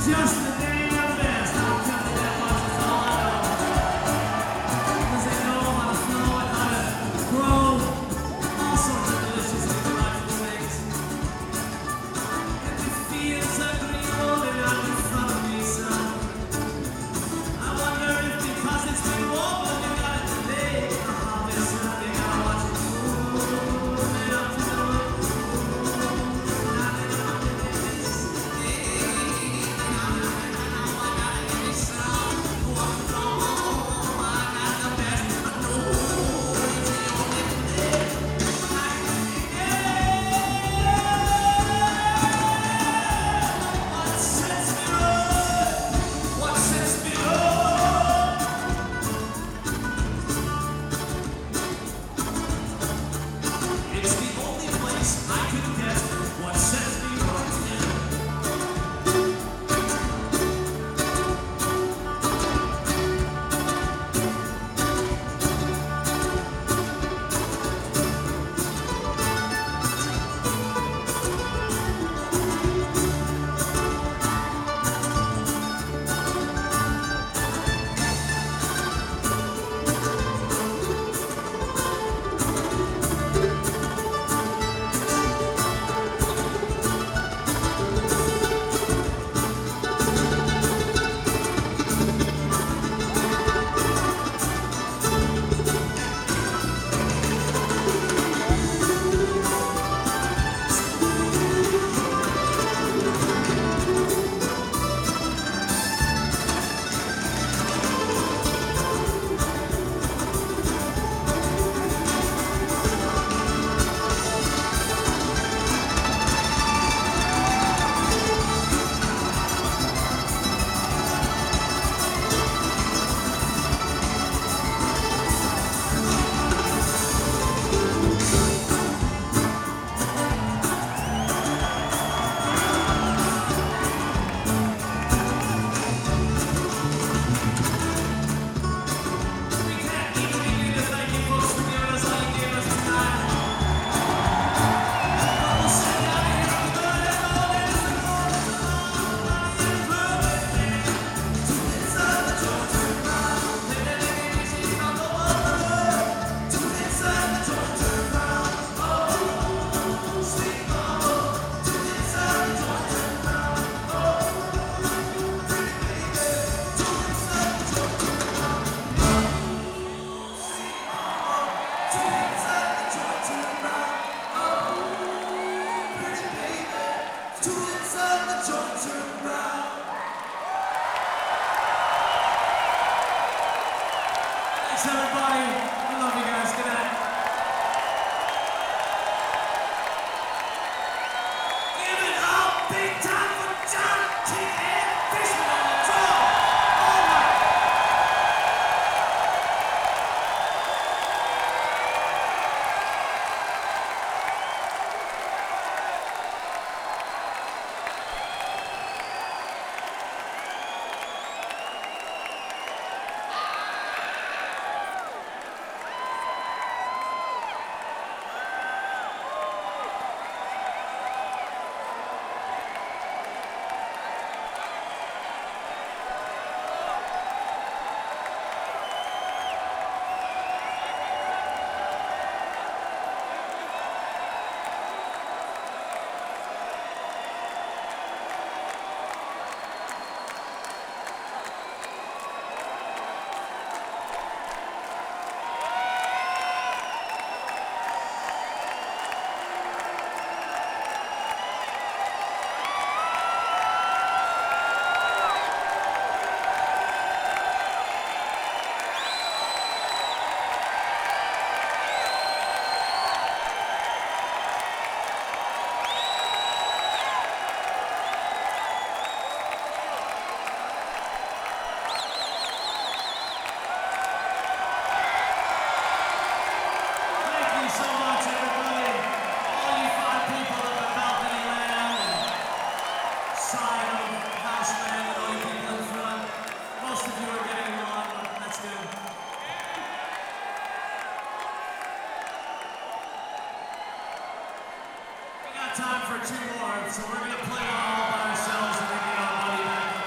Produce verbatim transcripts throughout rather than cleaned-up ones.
Time for two more, so we're going to play all by ourselves and then get our money back.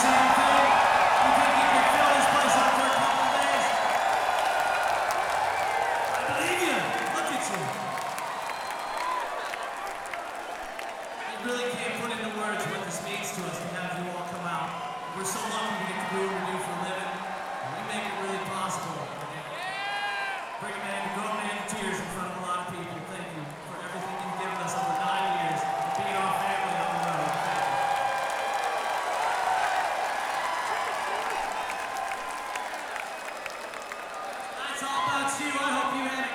same thing. You think you can fill this place up for a couple of days? I believe you. Look at you. You really can't put into words what this means to us to have you all come out. We're so lucky to get to do what we do for a living. And we make it really possible. Bring a man, grow a man to tears in front of a lot of people. Thank you for everything you've given us over nine years and being our family on the road. Thank you. That's all about you. I hope you had a